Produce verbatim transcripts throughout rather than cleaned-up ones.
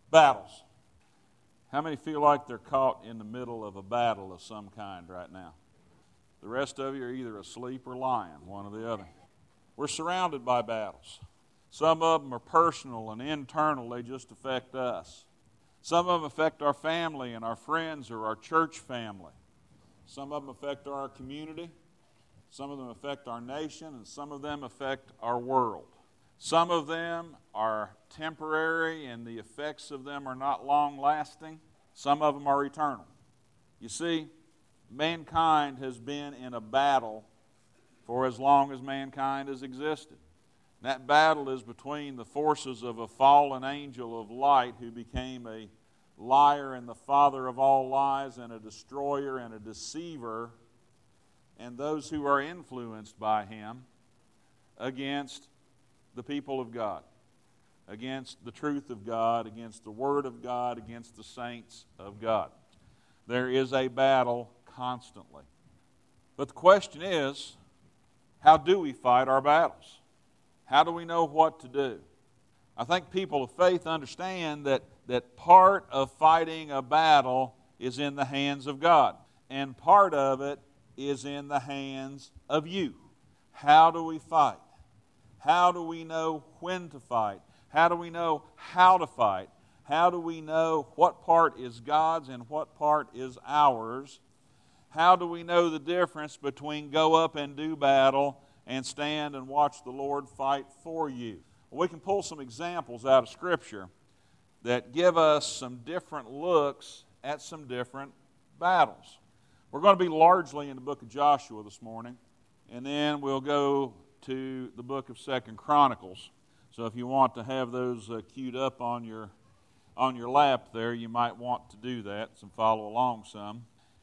Battles. How many feel like they're caught in the middle of a battle of some kind right now? The rest of you are either asleep or lying, one or the other. We're surrounded by battles. Some of them are personal and internal. They just affect us. Some of them affect our family and our friends or our church family. Some of them affect our community. Some of them affect our nation, and some of them affect our world. Some of them are temporary, and the effects of them are not long-lasting. Some of them are eternal. You see, mankind has been in a battle for as long as mankind has existed. That battle is between the forces of a fallen angel of light who became a liar and the father of all lies and a destroyer and a deceiver, and those who are influenced by him, against the people of God, against the truth of God, against the Word of God, against the saints of God. There is a battle constantly. But the question is, how do we fight our battles? How do we know what to do? I think people of faith understand that, that part of fighting a battle is in the hands of God, and part of it is in the hands of you. How do we fight? How do we know when to fight? How do we know how to fight? How do we know what part is God's and what part is ours? How do we know the difference between go up and do battle and stand and watch the Lord fight for you? Well, we can pull some examples out of Scripture that give us some different looks at some different battles. We're going to be largely in the book of Joshua this morning, and then we'll go to the book of Second Chronicles. So if you want to have those uh, queued up on your on your lap there, you might want to do that and follow along some.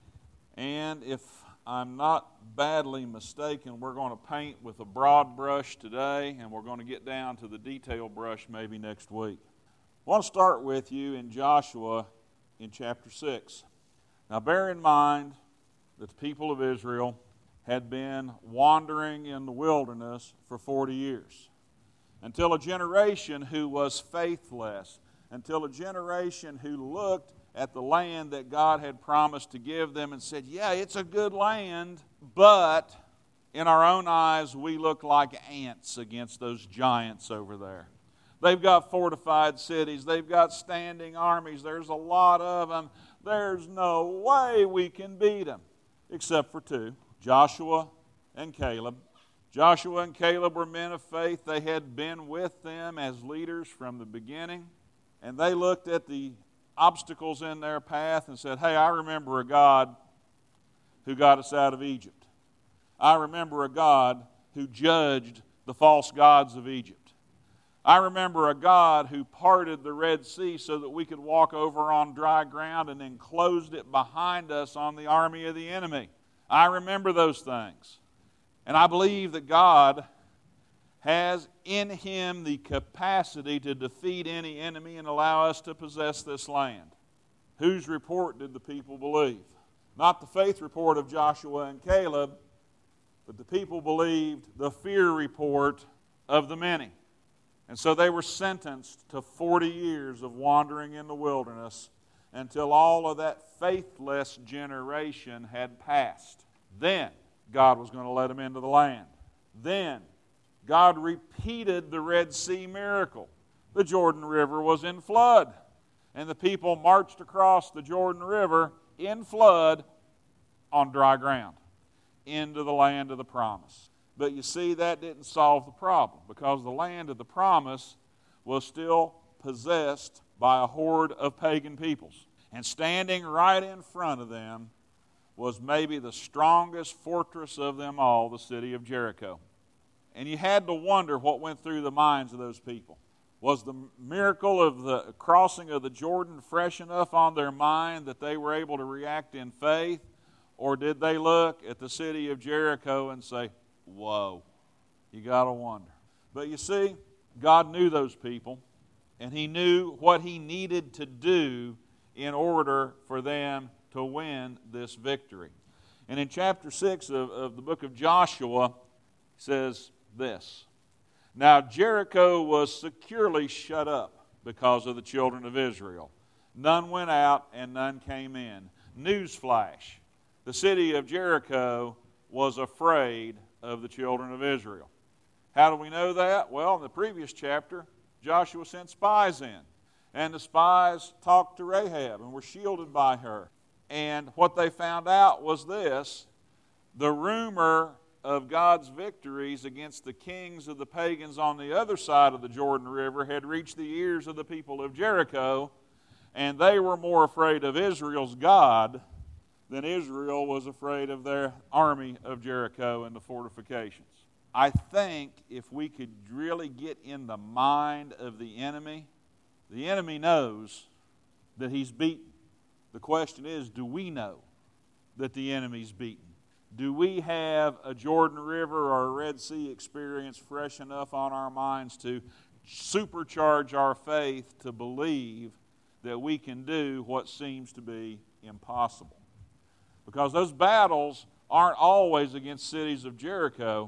And if I'm not badly mistaken, we're going to paint with a broad brush today, and we're going to get down to the detail brush maybe next week. I want to start with you in Joshua in chapter six. Now bear in mind that the people of Israel had been wandering in the wilderness for forty years, until a generation who was faithless, until a generation who looked at the land that God had promised to give them and said, yeah, it's a good land, but in our own eyes we look like ants against those giants over there. They've got fortified cities, they've got standing armies, there's a lot of them. There's no way we can beat them, except for two, Joshua and Caleb. Joshua and Caleb were men of faith. They had been with them as leaders from the beginning, and they looked at the obstacles in their path and said, hey, I remember a God who got us out of Egypt. I remember a God who judged the false gods of Egypt. I remember a God who parted the Red Sea so that we could walk over on dry ground and then closed it behind us on the army of the enemy. I remember those things. And I believe that God has in Him the capacity to defeat any enemy and allow us to possess this land. Whose report did the people believe? Not the faith report of Joshua and Caleb, but the people believed the fear report of the many. And so they were sentenced to forty years of wandering in the wilderness until all of that faithless generation had passed. Then God was going to let them into the land. Then God repeated the Red Sea miracle. The Jordan River was in flood, and the people marched across the Jordan River in flood on dry ground into the land of the promise. But you see, that didn't solve the problem, because the land of the promise was still possessed by a horde of pagan peoples. And standing right in front of them was maybe the strongest fortress of them all, the city of Jericho. And you had to wonder what went through the minds of those people. Was the miracle of the crossing of the Jordan fresh enough on their mind that they were able to react in faith? Or did they look at the city of Jericho and say, whoa, you got to wonder. But you see, God knew those people, and He knew what He needed to do in order for them to win this victory. And in chapter six of, of the book of Joshua, it says this: Now Jericho was securely shut up. because of the children of Israel. None went out and none came in. Newsflash, the city of Jericho was afraid of the children of Israel. How do we know that? Well, in the previous chapter, Joshua sent spies in. And the spies talked to Rahab and were shielded by her. And what they found out was this: the rumor of God's victories against the kings of the pagans on the other side of the Jordan River had reached the ears of the people of Jericho, and they were more afraid of Israel's God than Israel was afraid of their army of Jericho and the fortifications. I think if we could really get in the mind of the enemy, the enemy knows that he's beaten. The question is, do we know that the enemy's beaten? Do we have a Jordan River or a Red Sea experience fresh enough on our minds to supercharge our faith to believe that we can do what seems to be impossible? Because those battles aren't always against cities of Jericho,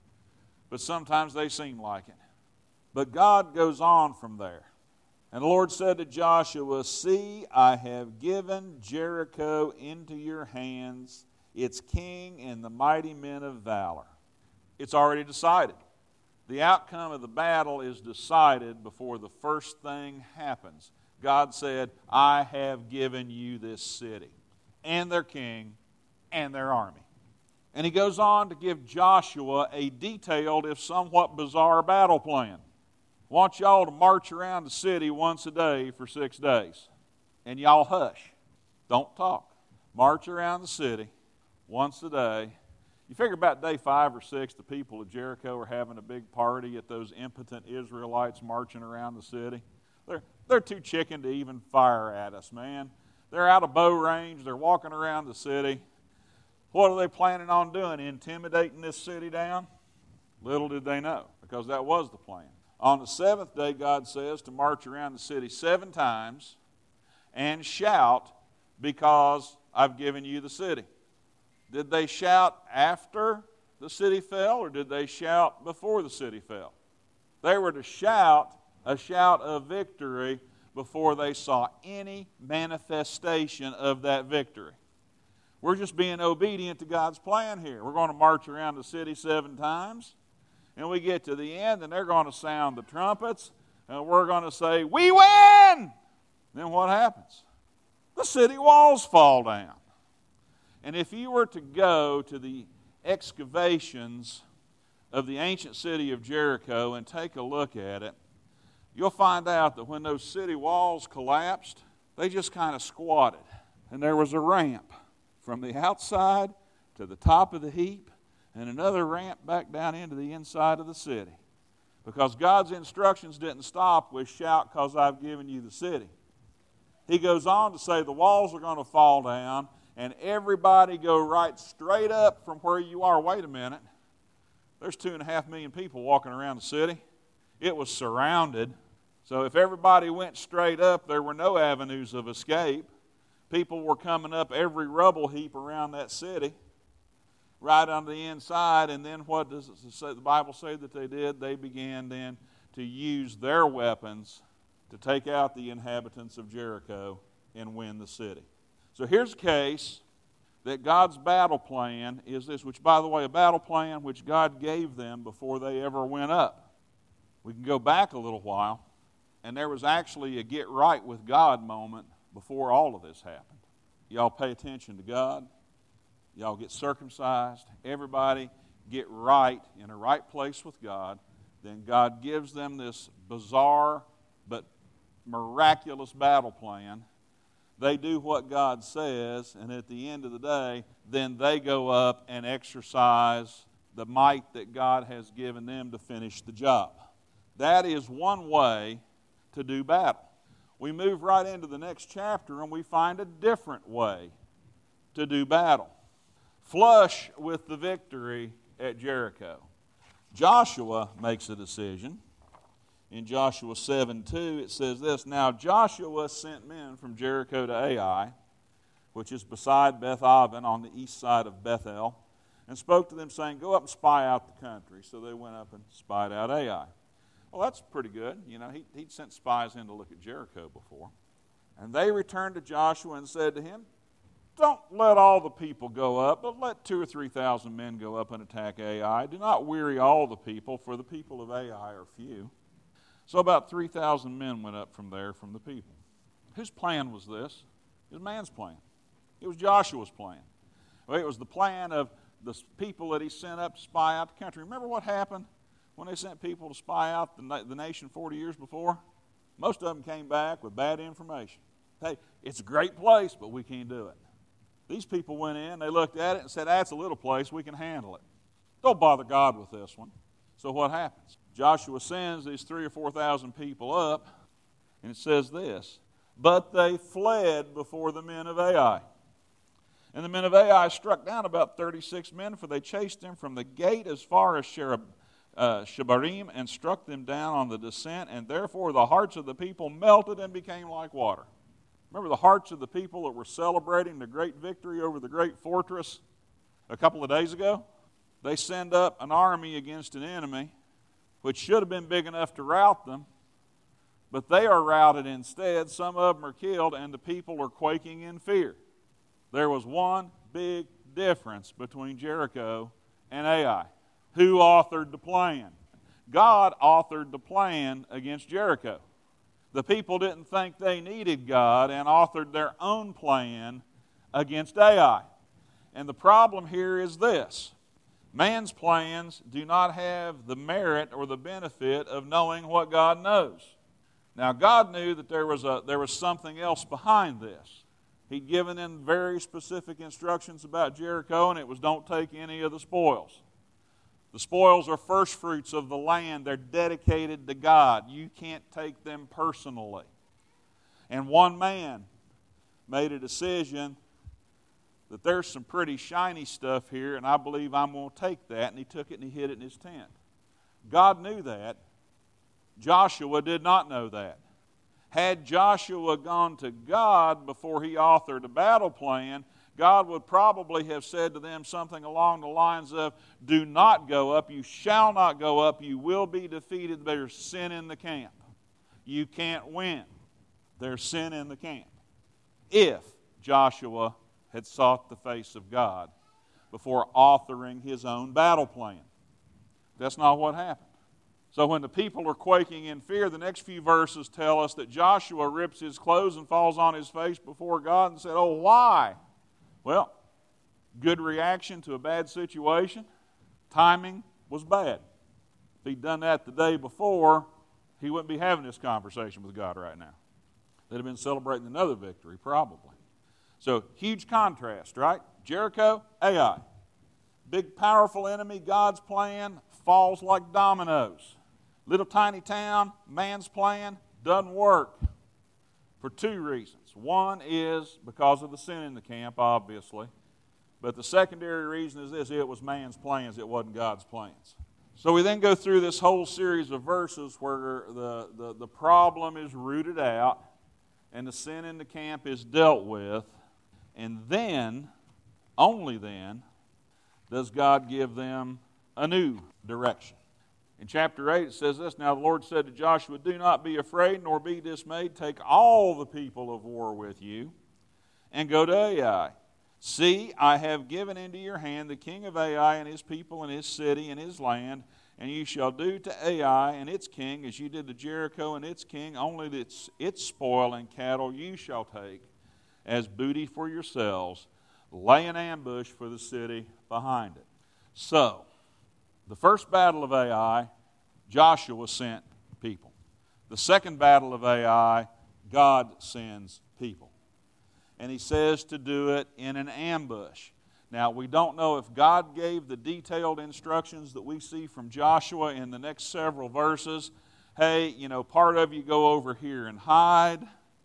but sometimes they seem like it. But God goes on from there. And the Lord said to Joshua, "See, I have given Jericho into your hands, its king and the mighty men of valor." It's already decided. The outcome of the battle is decided before the first thing happens. God said, "I have given you this city and their king and their army." And he goes on to give Joshua a detailed, if somewhat bizarre, battle plan. I want y'all to march around the city once a day for six days. And y'all hush. Don't talk. March around the city once a day. You figure about day five or six, the people of Jericho are having a big party at those impotent Israelites marching around the city. They're, they're too chicken to even fire at us, man. They're out of bow range. They're walking around the city. What are they planning on doing? Intimidating this city down? Little did they know, because that was the plan. On the seventh day, God says to march around the city seven times and shout, because I've given you the city. Did they shout after the city fell, or did they shout before the city fell? They were to shout a shout of victory before they saw any manifestation of that victory. We're just being obedient to God's plan here. We're going to march around the city seven times, and we get to the end, and they're going to sound the trumpets, and we're going to say, "We win!" Then what happens? The city walls fall down. And if you were to go to the excavations of the ancient city of Jericho and take a look at it, you'll find out that when those city walls collapsed, they just kind of squatted. And there was a ramp from the outside to the top of the heap, and another ramp back down into the inside of the city. Because God's instructions didn't stop with "shout, because I've given you the city." He goes on to say the walls are going to fall down, and everybody go right straight up from where you are. Wait a minute. There's two and a half million people walking around the city. It was surrounded. So if everybody went straight up, there were no avenues of escape. People were coming up every rubble heap around that city, right on the inside. And then what does it say, the Bible say that they did? They began then to use their weapons to take out the inhabitants of Jericho and win the city. So here's a case that God's battle plan is this, which, by the way, a battle plan which God gave them before they ever went up. We can go back a little while, and there was actually a get right with God moment before all of this happened. Y'all pay attention to God. Y'all get circumcised. Everybody get right in a right place with God. Then God gives them this bizarre but miraculous battle plan. They do what God says, and at the end of the day, then they go up and exercise the might that God has given them to finish the job. That is one way to do battle. We move right into the next chapter, and we find a different way to do battle. Flush with the victory at Jericho, Joshua makes a decision. In Joshua seven two, it says this: "Now Joshua sent men from Jericho to Ai, which is beside Beth-aven on the east side of Bethel, and spoke to them, saying, 'Go up and spy out the country.' So they went up and spied out Ai. Well, that's pretty good. You know, he, he'd sent spies in to look at Jericho before. And they returned to Joshua and said to him, don't let all the people go up, but let two or three thousand men go up and attack Ai. Do not weary all the people, for the people of Ai are few. So about three thousand men went up from there from the people. Whose plan was this? It was man's plan. It was Joshua's plan. Well, it was the plan of the people that he sent up to spy out the country. Remember what happened when they sent people to spy out the, na- the nation forty years before? Most of them came back with bad information. Hey, it's a great place, but we can't do it. These people went in, they looked at it and said, that's a little place, we can handle it. Don't bother God with this one. So what happens? Joshua sends these three or four thousand people up, and it says this, but they fled before the men of Ai. And the men of Ai struck down about thirty-six men, for they chased them from the gate as far as Sherab, uh, Shebarim and struck them down on the descent, and therefore the hearts of the people melted and became like water. Remember the hearts of the people that were celebrating the great victory over the great fortress a couple of days ago? They send up an army against an enemy, which should have been big enough to rout them, but they are routed instead. Some of them are killed, and the people are quaking in fear. There was one big difference between Jericho and Ai. Who authored the plan? God authored the plan against Jericho. The people didn't think they needed God and authored their own plan against Ai. And the problem here is this. Man's plans do not have the merit or the benefit of knowing what God knows. Now, God knew that there was a there was something else behind this. He'd given them very specific instructions about Jericho, and it was don't take any of the spoils. The spoils are first fruits of the land. They're dedicated to God. You can't take them personally. And one man made a decision that there's some pretty shiny stuff here, and I believe I'm going to take that, and he took it and he hid it in his tent. God knew that. Joshua did not know that. Had Joshua gone to God before he authored a battle plan, God would probably have said to them something along the lines of, do not go up, you shall not go up, you will be defeated, there's sin in the camp. You can't win. There's sin in the camp. If Joshua had sought the face of God before authoring his own battle plan. That's not what happened. So when the people are quaking in fear, the next few verses tell us that Joshua rips his clothes and falls on his face before God and said, oh, why? Well, good reaction to a bad situation. Timing was bad. If he'd done that the day before, he wouldn't be having this conversation with God right now. They'd have been celebrating another victory, probably. So, huge contrast, right? Jericho, Ai. Big, powerful enemy, God's plan falls like dominoes. Little tiny town, man's plan, doesn't work for two reasons. One is because of the sin in the camp, obviously. But the secondary reason is this, it was man's plans, it wasn't God's plans. So we then go through this whole series of verses where the, the, the problem is rooted out and the sin in the camp is dealt with. And then, only then, does God give them a new direction. In chapter eight it says this, now the Lord said to Joshua, do not be afraid nor be dismayed. Take all the people of war with you and go to Ai. See, I have given into your hand the king of Ai and his people and his city and his land, and you shall do to Ai and its king as you did to Jericho and its king, only its, its spoil and cattle you shall take as booty for yourselves. Lay an ambush for the city behind it. So, the first battle of Ai, Joshua sent people. The second battle of Ai, God sends people. And he says to do it in an ambush. Now, we don't know if God gave the detailed instructions that we see from Joshua in the next several verses. Hey, you know, part of you go over here and hide,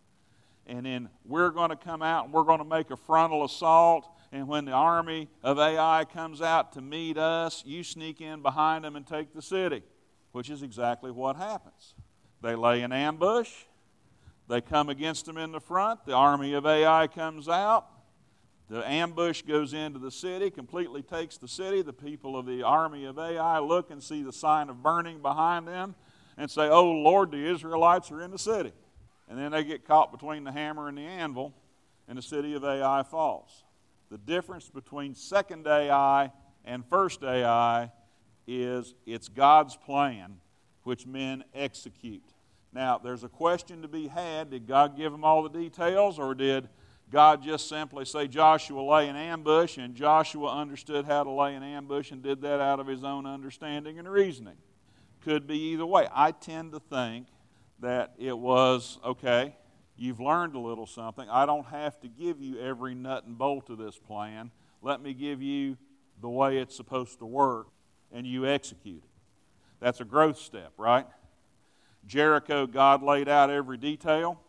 and then we're going to come out and we're going to make a frontal assault. And when the army of Ai comes out to meet us, you sneak in behind them and take the city, which is exactly what happens. They lay an ambush. They come against them in the front. The army of Ai comes out. The ambush goes into the city, completely takes the city. The people of the army of Ai look and see the sign of burning behind them and say, oh, Lord, the Israelites are in the city. And then they get caught between the hammer and the anvil, and the city of Ai falls. The difference between second Ai and first Ai is it's God's plan which men execute. Now, there's a question to be had. Did God give them all the details, or did God just simply say, Joshua, lay an ambush, and Joshua understood how to lay an ambush and did that out of his own understanding and reasoning? Could be either way. I tend to think that it was, okay, you've learned a little something. I don't have to give you every nut and bolt of this plan. Let me give you the way it's supposed to work, and you execute it. That's a growth step, right? Jericho, God laid out every detail.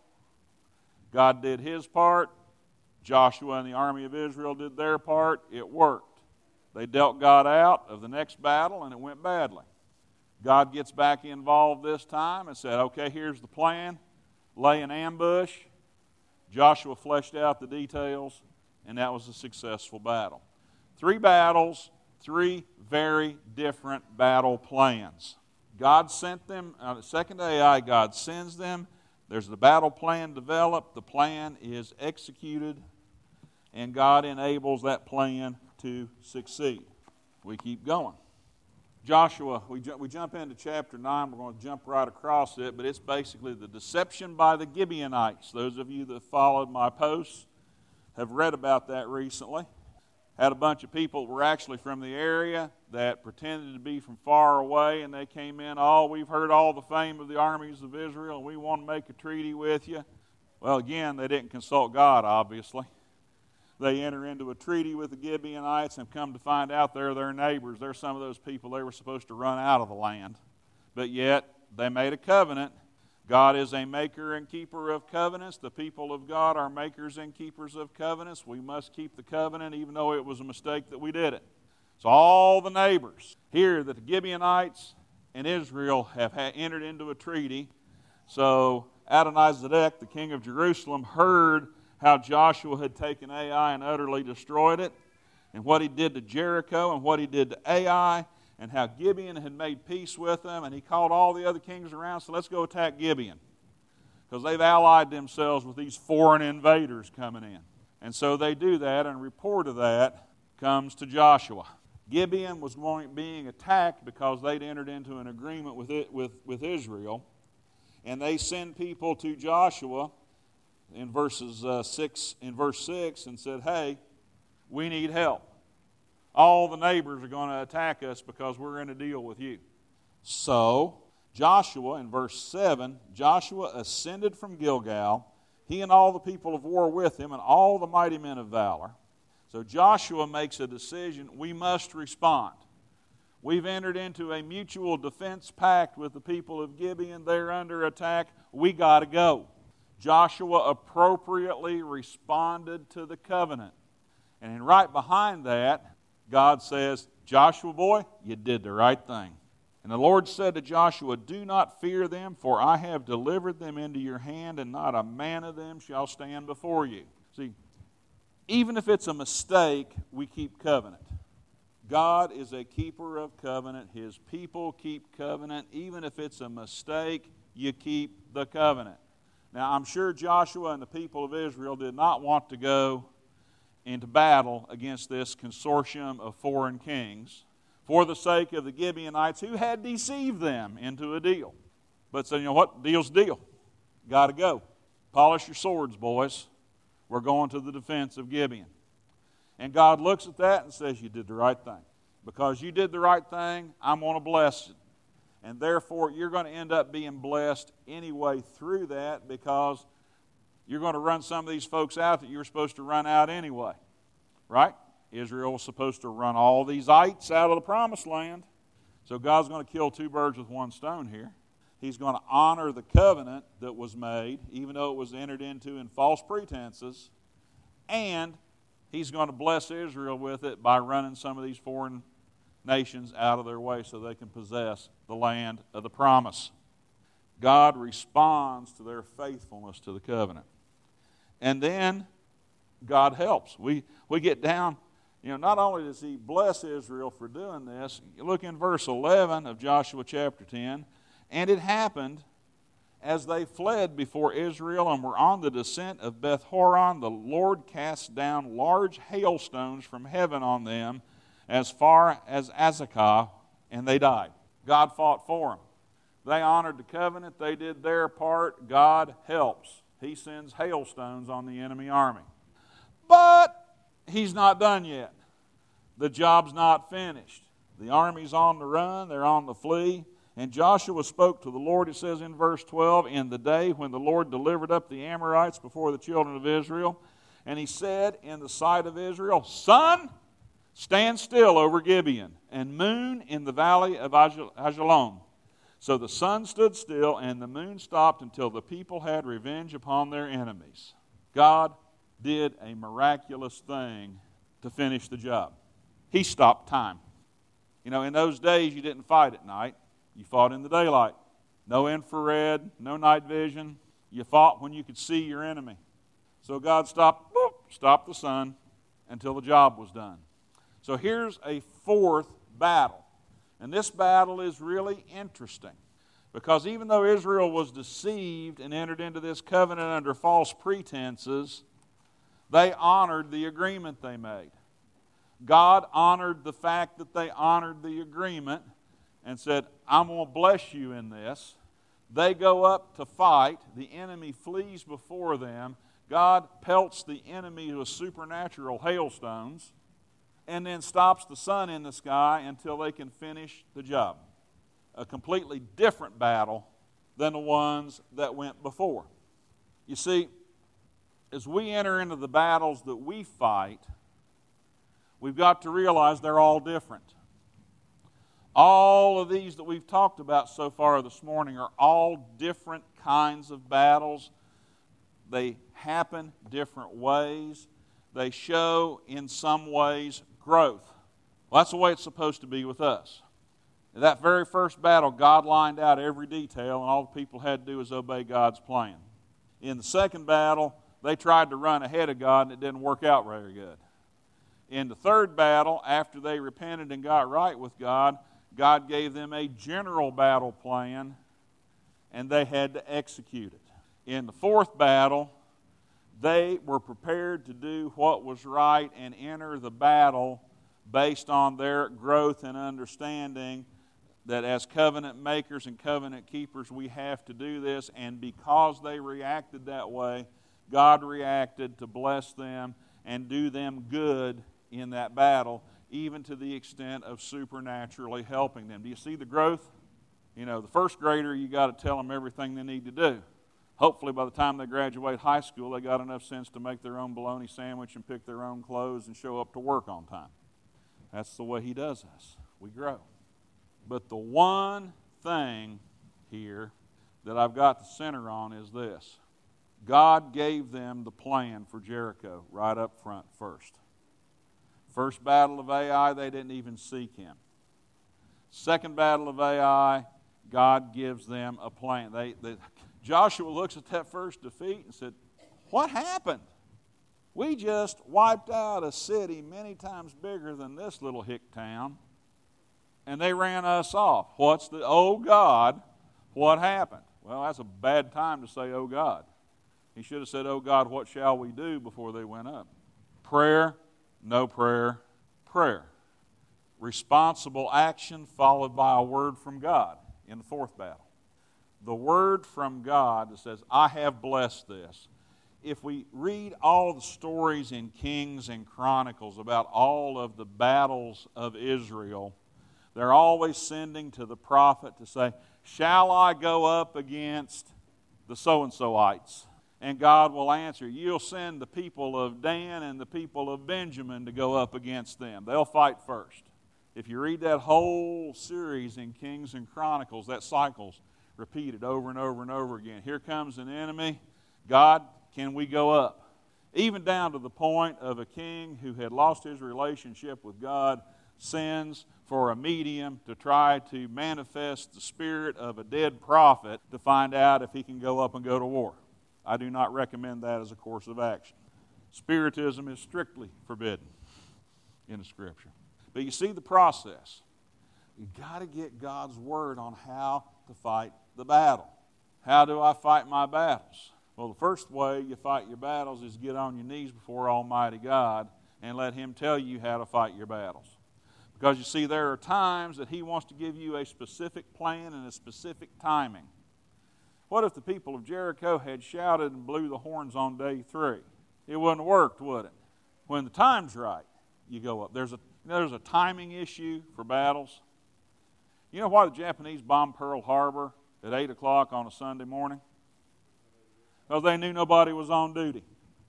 God did his part. Joshua and the army of Israel did their part. It worked. They dealt God out of the next battle, and it went badly. God gets back involved this time and said, okay, here's the plan. Lay an ambush. Joshua fleshed out the details, and that was a successful battle. Three battles, three very different battle plans. God sent them, uh, second Ai, God sends them. There's the battle plan developed. The plan is executed, and God enables that plan to succeed. We keep going. Joshua, we, ju- we jump into chapter nine. We're going to jump right across it, but it's basically the deception by the Gibeonites. Those of you that followed my posts have read about that recently. Had a bunch of people that were actually from the area that pretended to be from far away, and they came in, oh, we've heard all the fame of the armies of Israel, and we want to make a treaty with you. Well, again, they didn't consult God, obviously. They enter into a treaty with the Gibeonites and come to find out they're their neighbors. They're some of those people they were supposed to run out of the land. But yet, they made a covenant. God is a maker and keeper of covenants. The people of God are makers and keepers of covenants. We must keep the covenant even though it was a mistake that we did it. So all the neighbors hear that the Gibeonites and Israel have entered into a treaty. So Adonizedek, the king of Jerusalem, heard how Joshua had taken Ai and utterly destroyed it, and what he did to Jericho and what he did to Ai, and how Gibeon had made peace with them, and he called all the other kings around, so let's go attack Gibeon, because they've allied themselves with these foreign invaders coming in. And so they do that, and a report of that comes to Joshua. Gibeon was going, being attacked because they'd entered into an agreement with, it, with, with Israel, and they send people to Joshua in verses uh, six, in verse six, and said, hey, we need help. All the neighbors are going to attack us because we're in a deal with you. So Joshua, in verse seven, Joshua ascended from Gilgal, he and all the people of war with him, and all the mighty men of valor. So Joshua makes a decision, we must respond. We've entered into a mutual defense pact with the people of Gibeon. They're under attack. We got to go. Joshua appropriately responded to the covenant. And right behind that, God says, Joshua, boy, you did the right thing. And the Lord said to Joshua, do not fear them, for I have delivered them into your hand, and not a man of them shall stand before you. See, even if it's a mistake, we keep covenant. God is a keeper of covenant. His people keep covenant. Even if it's a mistake, you keep the covenant. Now, I'm sure Joshua and the people of Israel did not want to go into battle against this consortium of foreign kings for the sake of the Gibeonites who had deceived them into a deal. But so, you know what? Deal's deal. Got to go. Polish your swords, boys. We're going to the defense of Gibeon. And God looks at that and says, you did the right thing. Because you did the right thing, I'm going to bless it. And therefore, you're going to end up being blessed anyway through that, because you're going to run some of these folks out that you were supposed to run out anyway. Right? Israel was supposed to run all these ites out of the promised land. So God's going to kill two birds with one stone here. He's going to honor the covenant that was made, even though it was entered into in false pretenses. And He's going to bless Israel with it by running some of these foreign nations out of their way so they can possess the land of the promise. God responds to their faithfulness to the covenant. And then God helps. We, we get down, you know, not only does He bless Israel for doing this, you look in verse eleven of Joshua chapter ten, And it happened, as they fled before Israel and were on the descent of Beth-horon, the Lord cast down large hailstones from heaven on them as far as Azekah, and they died. God fought for them. They honored the covenant. They did their part. God helps. He sends hailstones on the enemy army. But he's not done yet. The job's not finished. The army's on the run. They're on the flee. And Joshua spoke to the Lord, it says in verse twelve, in the day when the Lord delivered up the Amorites before the children of Israel. And he said in the sight of Israel, Sun, stand still over Gibeon, and moon in the valley of Ajalon. So the sun stood still, and the moon stopped until the people had revenge upon their enemies. God did a miraculous thing to finish the job. He stopped time. You know, in those days, you didn't fight at night. You fought in the daylight. No infrared, no night vision. You fought when you could see your enemy. So God stopped, boop, stopped the sun until the job was done. So here's a fourth battle. And this battle is really interesting, because even though Israel was deceived and entered into this covenant under false pretenses, they honored the agreement they made. God honored the fact that they honored the agreement and said, I'm going to bless you in this. They go up to fight. The enemy flees before them. God pelts the enemy with supernatural hailstones and then stops the sun in the sky until they can finish the job. A completely different battle than the ones that went before. You see, as we enter into the battles that we fight, we've got to realize they're all different. All of these that we've talked about so far this morning are all different kinds of battles. They happen different ways. They show, in some ways, growth. Well, that's the way it's supposed to be with us. In that very first battle, God lined out every detail, and all the people had to do was obey God's plan. In the second battle, they tried to run ahead of God, and it didn't work out very good. In the third battle, after they repented and got right with God, God gave them a general battle plan, and they had to execute it. In the fourth battle, they were prepared to do what was right and enter the battle based on their growth and understanding that as covenant makers and covenant keepers, we have to do this. And because they reacted that way, God reacted to bless them and do them good in that battle, even to the extent of supernaturally helping them. Do you see the growth? You know, the first grader, you got to tell them everything they need to do. Hopefully by the time they graduate high school, they got enough sense to make their own bologna sandwich and pick their own clothes and show up to work on time. That's the way He does us. We grow. But the one thing here that I've got to center on is this. God gave them the plan for Jericho right up front first. First battle of Ai, they didn't even seek Him. Second battle of Ai, God gives them a plan. They, they, Joshua looks at that first defeat and said, what happened? We just wiped out a city many times bigger than this little hick town, and they ran us off. What's the, oh God, what happened? Well, that's a bad time to say, oh God. He should have said, oh God, what shall we do, before they went up. Prayer, no prayer, prayer. Responsible action followed by a word from God in the fourth battle. The word from God that says, I have blessed this. If we read all the stories in Kings and Chronicles about all of the battles of Israel, they're always sending to the prophet to say, shall I go up against the so-and-soites? And God will answer, you'll send the people of Dan and the people of Benjamin to go up against them. They'll fight first. If you read that whole series in Kings and Chronicles, that cycle's repeated over and over and over again. Here comes an enemy. God, can we go up? Even down to the point of a king who had lost his relationship with God sends for a medium to try to manifest the spirit of a dead prophet to find out if he can go up and go to war. I do not recommend that as a course of action. Spiritism is strictly forbidden in the Scripture. But you see the process. You've got to get God's Word on how to fight the battle. How do I fight my battles? Well, the first way you fight your battles is get on your knees before Almighty God and let Him tell you how to fight your battles. Because you see, there are times that He wants to give you a specific plan and a specific timing. What if the people of Jericho had shouted and blew the horns on day three? It wouldn't have worked, would it? When the time's right, you go up. There's a, there's a timing issue for battles. You know why the Japanese bombed Pearl Harbor at eight o'clock on a Sunday morning? Because they knew nobody was on duty.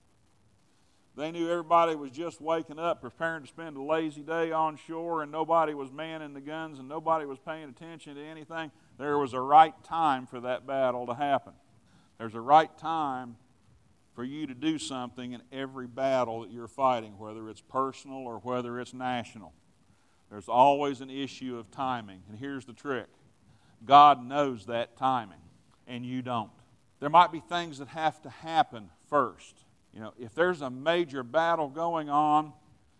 They knew everybody was just waking up, preparing to spend a lazy day on shore, and nobody was manning the guns, and nobody was paying attention to anything. There was a right time for that battle to happen. There's a right time for you to do something in every battle that you're fighting, whether it's personal or whether it's national. There's always an issue of timing. And here's the trick. God knows that timing, and you don't. There might be things that have to happen first. You know, if there's a major battle going on,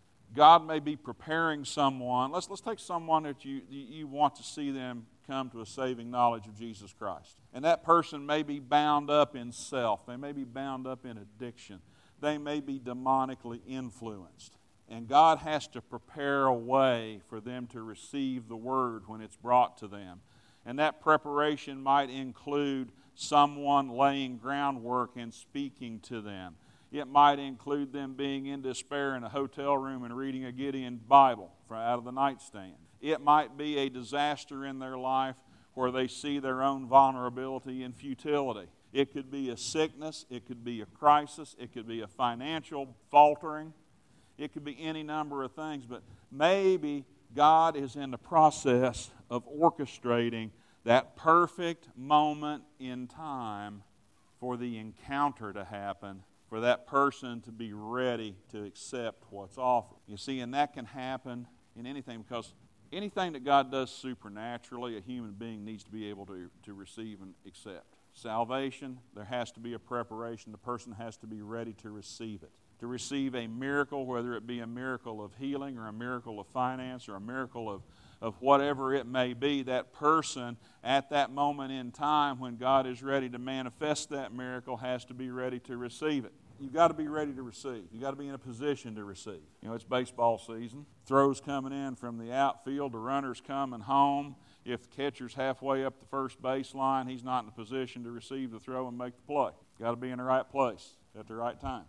God may be preparing someone. Let's, let's take someone that you, you want to see them come to a saving knowledge of Jesus Christ. And that person may be bound up in self. They may be bound up in addiction. They may be demonically influenced. And God has to prepare a way for them to receive the Word when it's brought to them. And that preparation might include someone laying groundwork and speaking to them. It might include them being in despair in a hotel room and reading a Gideon Bible out of the nightstand. It might be a disaster in their life where they see their own vulnerability and futility. It could be a sickness. It could be a crisis. It could be a financial faltering. It could be any number of things. But maybe God is in the process of orchestrating that perfect moment in time for the encounter to happen, for that person to be ready to accept what's offered. You see, and that can happen in anything, because anything that God does supernaturally, a human being needs to be able to, to receive and accept. Salvation, there has to be a preparation. The person has to be ready to receive it. To receive a miracle, whether it be a miracle of healing or a miracle of finance or a miracle of, of whatever it may be, that person at that moment in time when God is ready to manifest that miracle has to be ready to receive it. You've got to be ready to receive. You've got to be in a position to receive. You know, it's baseball season. Throws coming in from the outfield. The runner's coming home. If the catcher's halfway up the first baseline, he's not in a position to receive the throw and make the play. Got to be in the right place at the right time.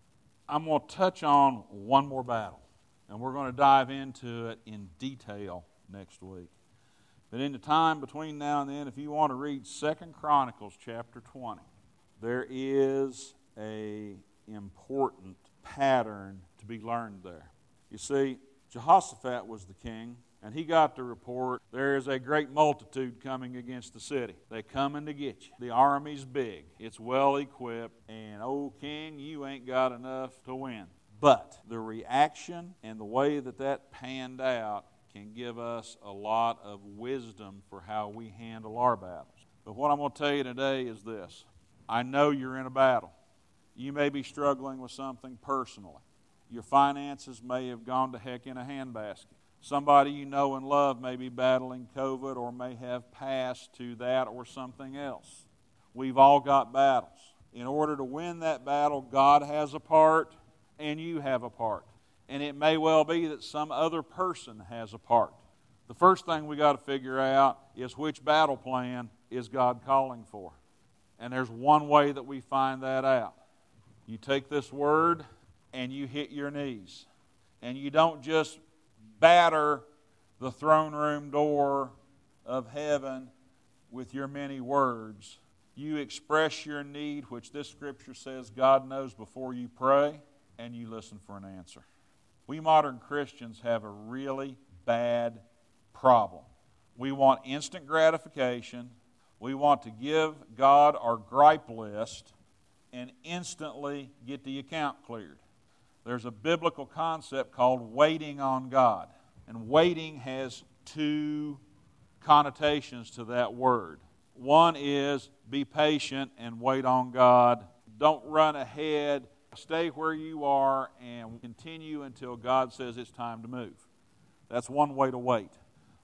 I'm going to touch on one more battle, and we're going to dive into it in detail next week. But in the time between now and then, if you want to read Second Chronicles chapter twenty, there is a important pattern to be learned there. You see, Jehoshaphat was the king, and he got the report, there is a great multitude coming against the city. They're coming to get you. The army's big. It's well equipped, and oh, king, you ain't got enough to win. But the reaction and the way that that panned out can give us a lot of wisdom for how we handle our battles. But what I'm going to tell you today is this. I know you're in a battle. You may be struggling with something personally. Your finances may have gone to heck in a handbasket. Somebody you know and love may be battling COVID or may have passed to that or something else. We've all got battles. In order to win that battle, God has a part and you have a part. And it may well be that some other person has a part. The first thing we got to figure out is which battle plan is God calling for. And there's one way that we find that out. You take this word and you hit your knees. And you don't just batter the throne room door of heaven with your many words. You express your need, which this scripture says God knows before you pray, and you listen for an answer. We modern Christians have a really bad problem. We want instant gratification. We want to give God our gripe list and instantly get the account cleared. There's a biblical concept called waiting on God. And waiting has two connotations to that word. One is be patient and wait on God. Don't run ahead. Stay where you are and continue until God says it's time to move. That's one way to wait.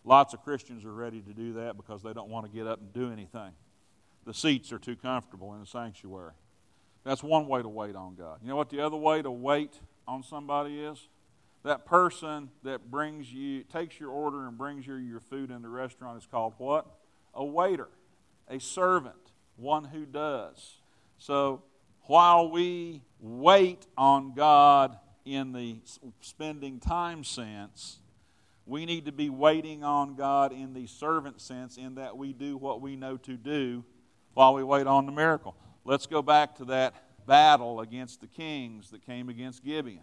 Lots of Christians are ready to do that because they don't want to get up and do anything. The seats are too comfortable in the sanctuary. That's one way to wait on God. You know what the other way to wait on somebody is? That person that brings you, takes your order and brings you your food in the restaurant is called what? A waiter, a servant, one who does. So while we wait on God in the spending time sense, we need to be waiting on God in the servant sense, in that we do what we know to do while we wait on the miracle. Let's go back to that battle against the kings that came against Gibeon.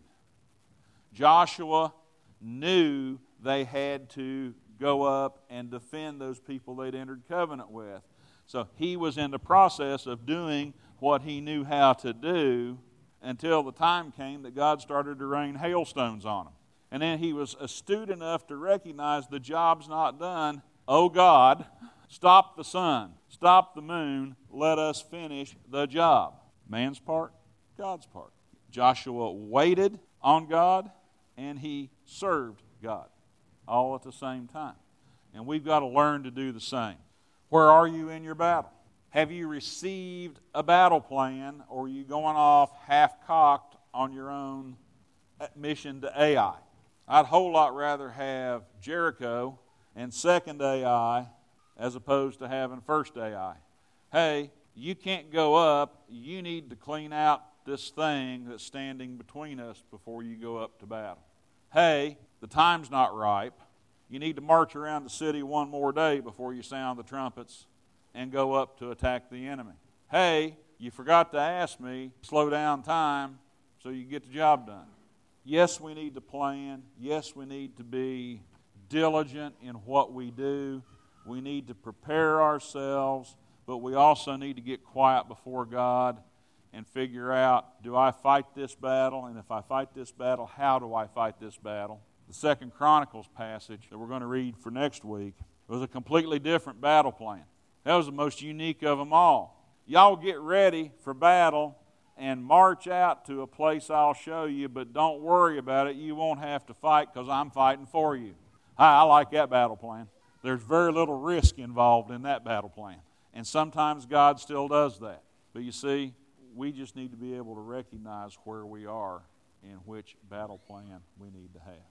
Joshua knew they had to go up and defend those people they'd entered covenant with. So he was in the process of doing what he knew how to do until the time came that God started to rain hailstones on him. And then he was astute enough to recognize the job's not done. Oh God, stop the sun, stop the moon, let us finish the job. Man's part, God's part. Joshua waited on God and he served God all at the same time. And we've got to learn to do the same. Where are you in your battle? Have you received a battle plan, or are you going off half-cocked on your own mission to Ai? I'd a whole lot rather have Jericho and second Ai as opposed to having first Ai. Hey, you can't go up. You need to clean out this thing that's standing between us before you go up to battle. Hey, the time's not ripe. You need to march around the city one more day before you sound the trumpets and go up to attack the enemy. Hey, you forgot to ask me, slow down time so you get the job done. Yes, we need to plan. Yes, we need to be diligent in what we do. We need to prepare ourselves, but we also need to get quiet before God and figure out, do I fight this battle? And if I fight this battle, how do I fight this battle? The Second Chronicles passage that we're going to read for next week was a completely different battle plan. That was the most unique of them all. Y'all get ready for battle and march out to a place I'll show you, but don't worry about it. You won't have to fight because I'm fighting for you. I, I like that battle plan. There's very little risk involved in that battle plan. And sometimes God still does that. But you see, we just need to be able to recognize where we are and which battle plan we need to have.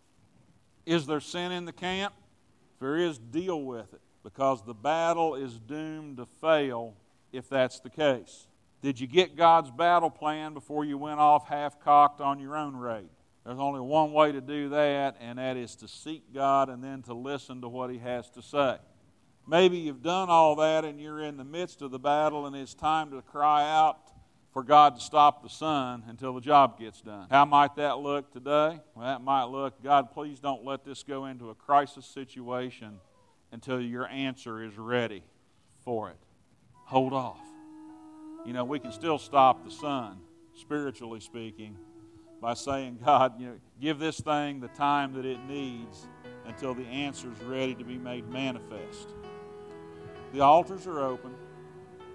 Is there sin in the camp? If there is, deal with it, because the battle is doomed to fail if that's the case. Did you get God's battle plan before you went off half-cocked on your own raid? There's only one way to do that, and that is to seek God and then to listen to what He has to say. Maybe you've done all that and you're in the midst of the battle and it's time to cry out for God to stop the sun until the job gets done. How might that look today? Well, that might look, God, please don't let this go into a crisis situation until your answer is ready for it. Hold off. You know, we can still stop the sun, spiritually speaking, by saying, God, you know, give this thing the time that it needs until the answer is ready to be made manifest. The altars are open.